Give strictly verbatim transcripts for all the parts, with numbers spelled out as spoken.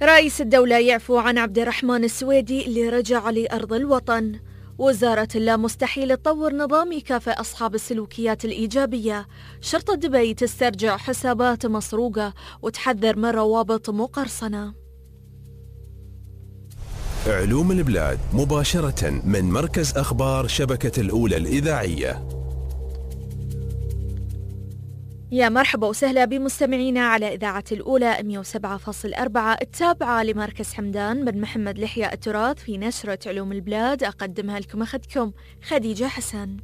رئيس الدولة يعفو عن عبد الرحمن السويدي اللي رجع لأرض الوطن. وزارة الله مستحيل تطور نظام يكافئ أصحاب السلوكيات الإيجابية. شرطة دبي تسترجع حسابات مسروقة وتحذر من روابط مقرصنة. علوم البلاد مباشرة من مركز أخبار شبكة الأولى الإذاعية. يا مرحبا وسهلا بمستمعينا على إذاعة الأولى مئة وسبعة فاصلة أربعة التابعة لمركز حمدان بن محمد لحياء التراث في نشرة علوم البلاد. أقدمها لكم أخذكم خديجة حسن.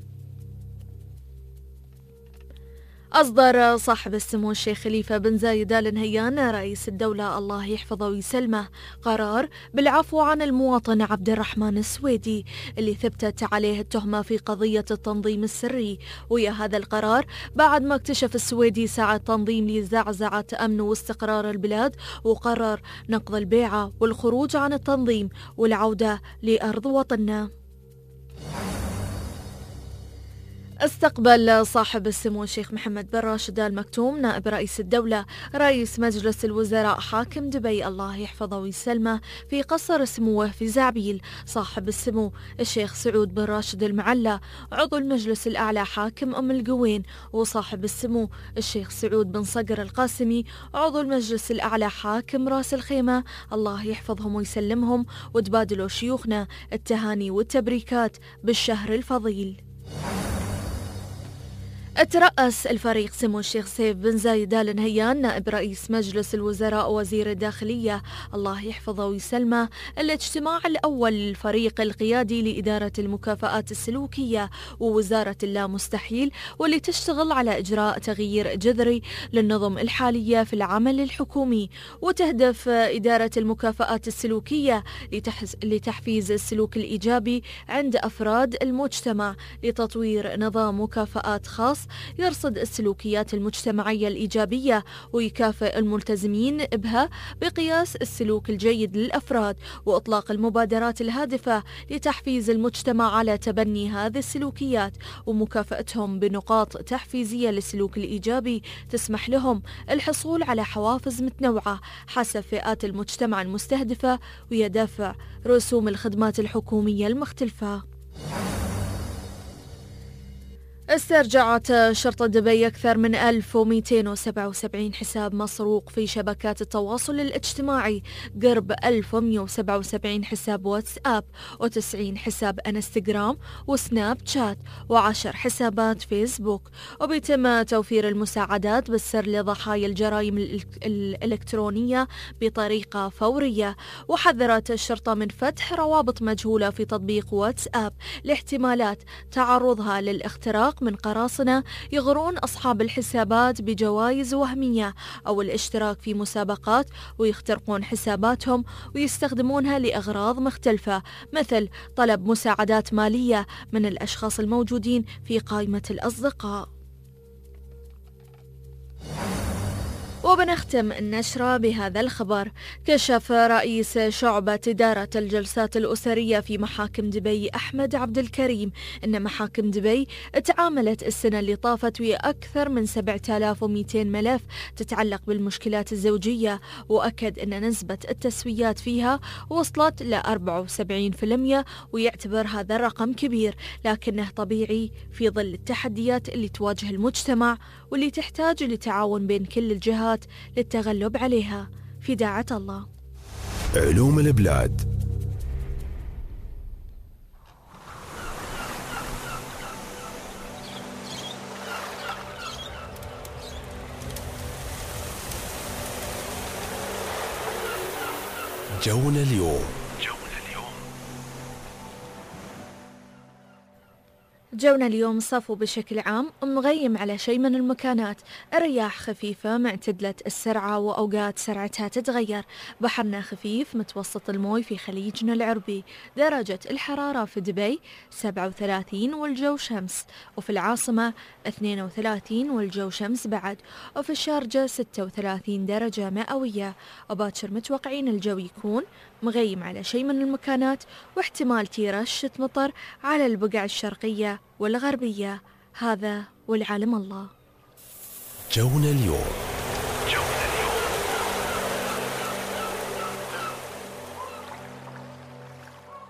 أصدر صاحب السمو الشيخ خليفة بن زايد آل نهيان رئيس الدولة الله يحفظه ويسلمه قرار بالعفو عن المواطن عبد الرحمن السويدي اللي ثبتت عليه التهمة في قضية التنظيم السري. ويا هذا القرار بعد ما اكتشف السويدي ساعة تنظيم لزعزعة أمن واستقرار البلاد، وقرر نقض البيعة والخروج عن التنظيم والعودة لأرض وطننا. استقبل صاحب السمو الشيخ محمد بن راشد آل مكتوم نائب رئيس الدولة رئيس مجلس الوزراء حاكم دبي الله يحفظه ويسلمه في قصر سموه في زعبيل صاحب السمو الشيخ سعود بن راشد المعلى عضو المجلس الأعلى حاكم أم القوين، وصاحب السمو الشيخ سعود بن صقر القاسمي عضو المجلس الأعلى حاكم راس الخيمة الله يحفظهم ويسلمهم، وتبادلوا شيوخنا التهاني والتبريكات بالشهر الفضيل. ترأس الفريق سمو الشيخ سيف بن زايد آل نهيان نائب رئيس مجلس الوزراء وزير الداخلية الله يحفظه ويسلمه الاجتماع الأول للفريق القيادي لإدارة المكافآت السلوكية ووزارة الله مستحيل، واللي تشتغل على إجراء تغيير جذري للنظم الحالية في العمل الحكومي. وتهدف إدارة المكافآت السلوكية لتحفيز السلوك الإيجابي عند أفراد المجتمع لتطوير نظام مكافآت خاص يرصد السلوكيات المجتمعية الإيجابية ويكافئ الملتزمين بها بقياس السلوك الجيد للأفراد، وإطلاق المبادرات الهادفة لتحفيز المجتمع على تبني هذه السلوكيات ومكافأتهم بنقاط تحفيزية للسلوك الإيجابي تسمح لهم الحصول على حوافز متنوعة حسب فئات المجتمع المستهدفة ويدفع رسوم الخدمات الحكومية المختلفة. استرجعت شرطة دبي أكثر من ألف ومئتين وسبعة وسبعين حساب مسروق في شبكات التواصل الاجتماعي، قرب ألف ومئة وسبعة وسبعين حساب واتساب وتسعين حساب انستغرام وسناب شات وعشر حسابات فيسبوك. وبيتم توفير المساعدات بالسر لضحايا الجرائم الإلكترونية بطريقة فورية. وحذرت الشرطة من فتح روابط مجهولة في تطبيق واتساب لاحتمالات تعرضها للاختراق من قراصنة يغرون أصحاب الحسابات بجوائز وهمية أو الاشتراك في مسابقات ويخترقون حساباتهم ويستخدمونها لأغراض مختلفة مثل طلب مساعدات مالية من الأشخاص الموجودين في قائمة الأصدقاء. وبنختم النشرة بهذا الخبر. كشف رئيس شعبة إدارة الجلسات الأسرية في محاكم دبي أحمد عبد الكريم أن محاكم دبي تعاملت السنة اللي طافت ويا أكثر من سبعة آلاف ومئتين ملف تتعلق بالمشكلات الزوجية، وأكد أن نسبة التسويات فيها وصلت ل أربعة وسبعين بالمئة، ويعتبر هذا الرقم كبير لكنه طبيعي في ظل التحديات اللي تواجه المجتمع واللي تحتاج لتعاون بين كل الجهات للتغلب عليها. في داعة الله. علوم البلاد. جونا اليوم. جونا اليوم صفو بشكل عام مغيم على شيء من المكانات، الرياح خفيفة معتدلة السرعة وأوقات سرعتها تتغير، بحرنا خفيف متوسط الموي في خليجنا العربي، درجة الحرارة في دبي سبعة وثلاثين والجو شمس، وفي العاصمة اثنين وثلاثين والجو شمس بعد، وفي الشارجة ستة وثلاثين درجة مئوية. وباكر متوقعين الجو يكون مغيم على شيء من المكانات واحتمال رشة مطر على البقع الشرقية والغربية. هذا والعالم الله. جونا اليوم.